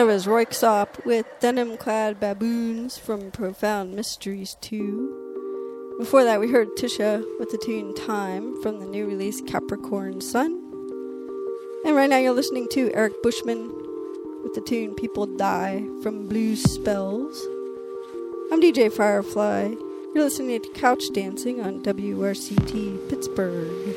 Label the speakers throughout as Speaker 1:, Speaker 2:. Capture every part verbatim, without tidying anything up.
Speaker 1: That was Royksopp with Denim-Clad Baboons from Profound Mysteries two. Before that, we heard Tisha with the tune Time from the new release Capricorn Sun. And right now you're listening to Eric Bushman with the tune People Die from Blues Spells. I'm D J Firefly. You're listening to Couch Dancing on W R C T Pittsburgh.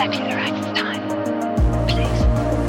Speaker 2: exactly the right time, place.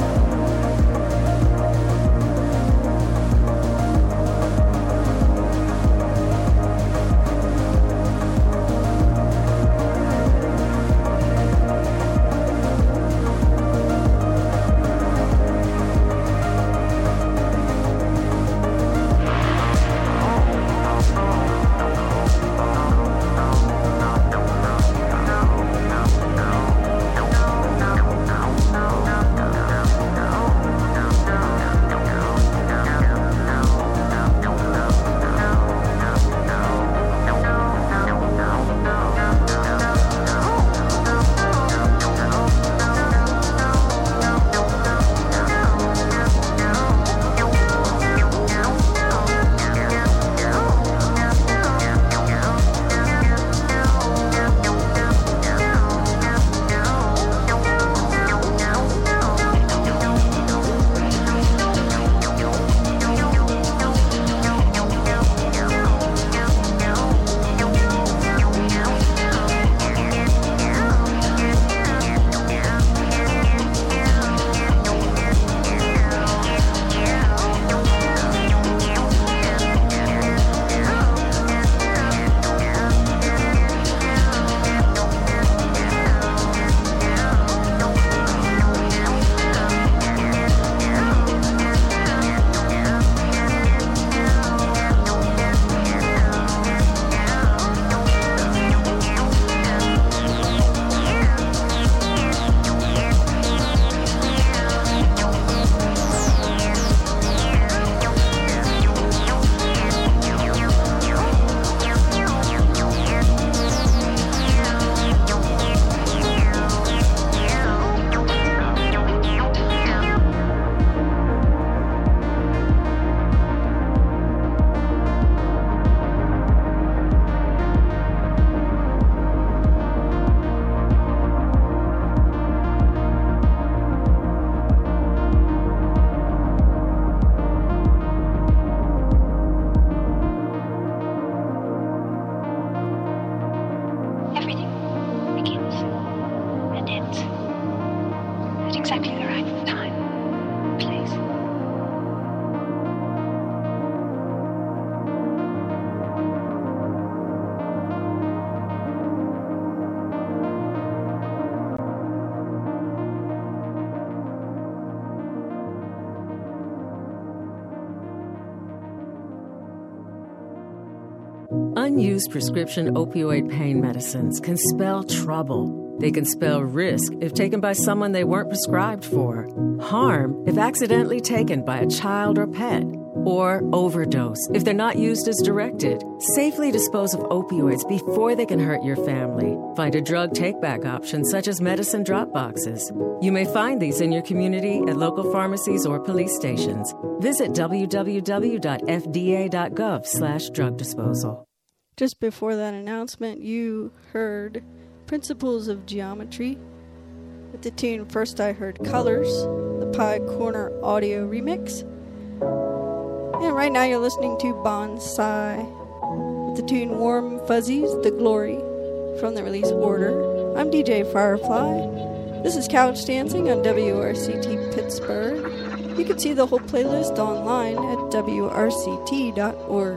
Speaker 2: Exactly the right time, place.
Speaker 3: Unused prescription opioid pain medicines can spell trouble. They can spell risk if taken by someone they weren't prescribed for, harm if accidentally taken by a child or pet, or overdose if they're not used as directed. Safely dispose of opioids before they can hurt your family. Find a drug take-back option such as medicine drop boxes. You may find these in your community at local pharmacies or police stations. Visit w w w dot f d a dot gov slash drug disposal.
Speaker 1: Just before that announcement, you heard Principles of Geometry with the tune First I Heard Colors, the Pie Corner audio remix. And right now you're listening to Bonsai with the tune Warm Fuzzies, The Glory from the release Order. I'm D J Firefly. This is Couch Dancing on W R C T Pittsburgh. You can see the whole playlist online at w r c t dot org.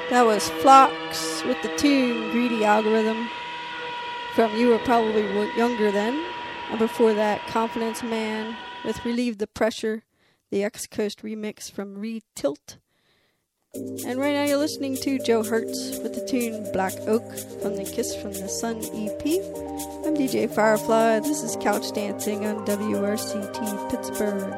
Speaker 1: That was Phlox with the tune Greedy Algorithm from You Were Probably Younger Then. And before that, Confidence Man with Relieve the Pressure, the X-Coast remix from Re-Tilt. And right now you're listening to Joe Hertz with the tune Black Oak from the Kiss from the Sun E P. I'm D J Firefly. This is Couch Dancing on W R C T Pittsburgh.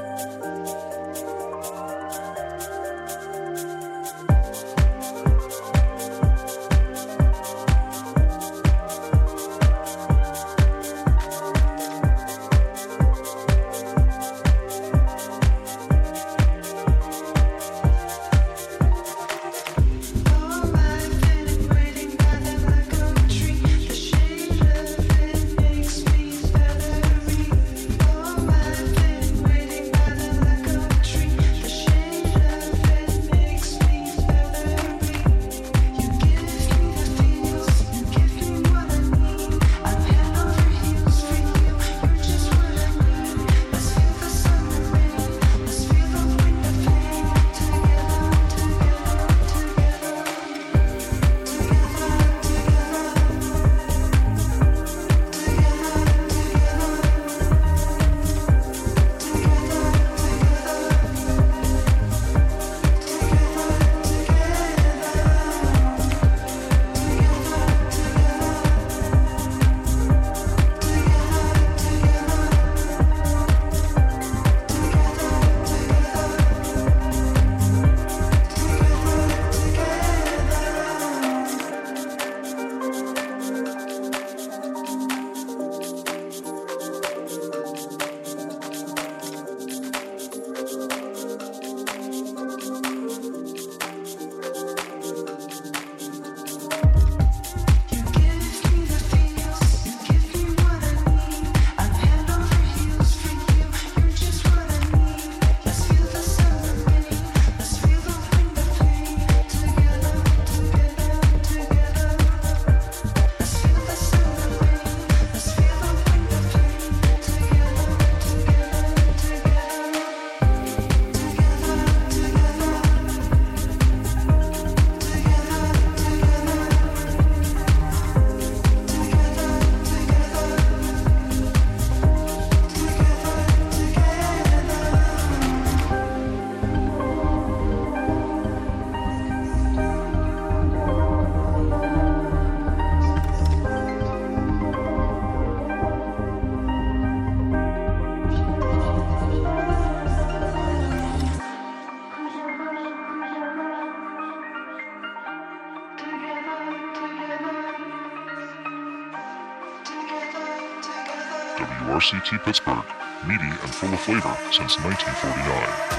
Speaker 4: W R C T Pittsburgh, meaty and full of flavor since nineteen forty-nine.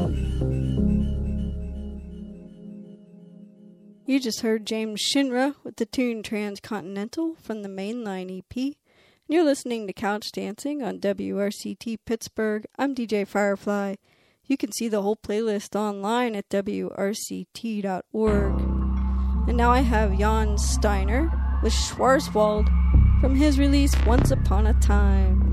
Speaker 1: You just heard James Shinra with the tune Transcontinental from the Mainline E P. And you're listening to Couch Dancing on W R C T Pittsburgh. I'm D J Firefly. You can see the whole playlist online at W R C T dot org. And now I have Jan Steiner with Schwarzwald from his release Once Upon a Time.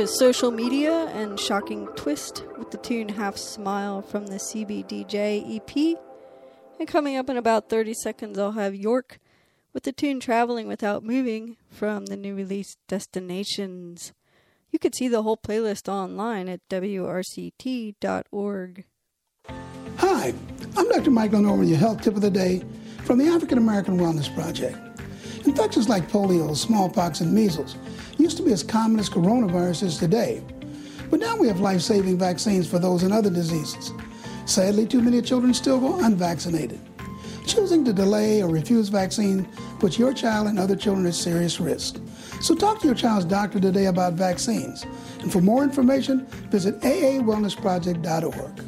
Speaker 1: Social Media and Shocking Twist with the tune Half Smile from the C B D J E P. And coming up in about thirty seconds, I'll have York with the tune Traveling Without Moving from the new release Destinations. You could see the whole playlist online at W R C T dot org.
Speaker 5: Hi, I'm Doctor Michael Norman, your health tip of the day from the African American Wellness Project. Infections like polio, smallpox, and measles used to be as common as coronaviruses today. But now we have life-saving vaccines for those and other diseases. Sadly, too many children still go unvaccinated. Choosing to delay or refuse vaccine puts your child and other children at serious risk. So talk to your child's doctor today about vaccines. And for more information, visit A A wellness project dot org.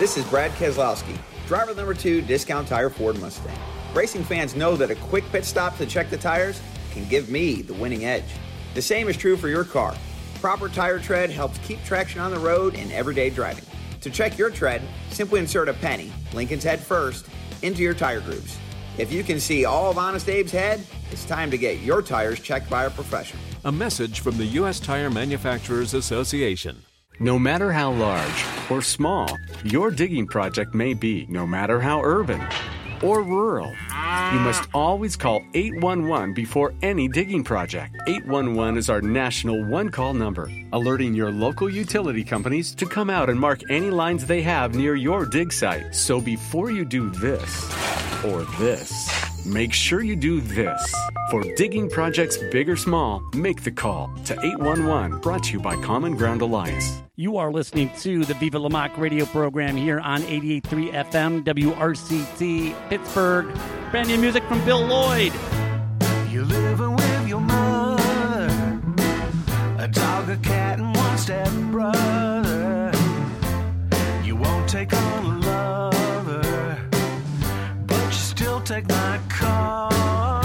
Speaker 6: This is Brad Keselowski, driver number two, Discount Tire Ford Mustang. Racing fans know that a quick pit stop to check the tires can give me the winning edge. The same is true for your car. Proper tire tread helps keep traction on the road in everyday driving. To check your tread, simply insert a penny, Lincoln's head first, into your tire grooves. If you can see all of Honest Abe's head, it's time to get your tires checked by a professional.
Speaker 7: A message from the U S Tire Manufacturers Association.
Speaker 8: No matter how large or small your digging project may be, no matter how urban or rural, you must always call eight one one before any digging project. eight one one is our national one-call number, alerting your local utility companies to come out and mark any lines they have near your dig site. So before you do this or this, make sure you do this. For digging projects big or small, make the call to eight one one, brought to you by Common Ground Alliance.
Speaker 9: You are listening to the Viva La Moc radio program here on eighty-eight point three F M, W R C T, Pittsburgh. Brand new music from Bill Lloyd.
Speaker 10: You're living with your mother, a dog, a cat, and one step brother. You won't take on a lover, but you still take my calls.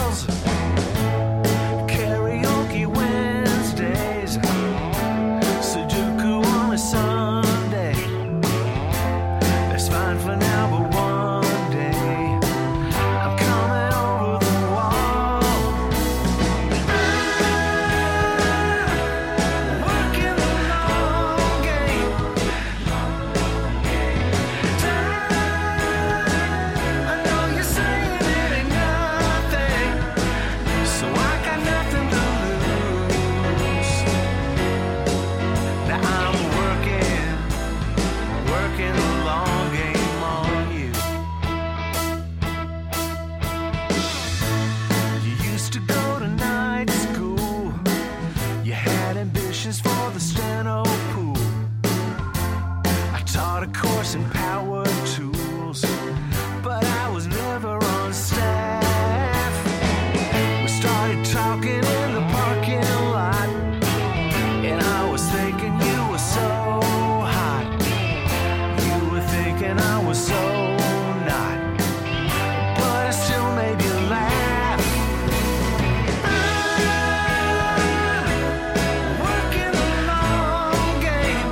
Speaker 10: Karaoke Wednesdays, Sudoku on a Sunday. That's fine for now, but one day I'm coming over the wall. I'm working the long game. I know you're saying it ain't nothing, so I got nothing to lose. Now I'm working, working the long game on you. You used to go to night school. You had ambitions for the steno pool. I taught a course in power tools, but I was never on staff. We started talking in the parking lot, and I was thinking you were so hot. You were thinking I was so not, but I still made you laugh. I'm working the long game.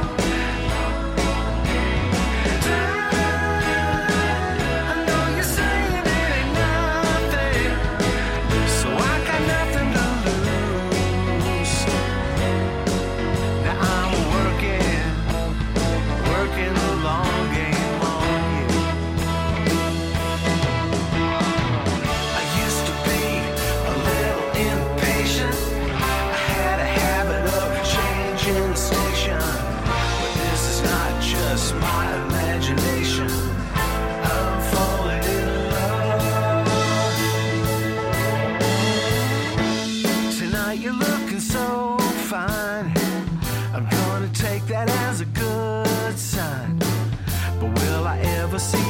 Speaker 10: I know you're saying it ain't nothing, so I got nothing to lose. Now I'm working, working the long game on you. I used to be a little impatient. I had a habit of changing the station, but this is not just my imagination. I'm falling in love. Tonight you're looking so fine. I'm gonna take that as a good sign. But will I ever see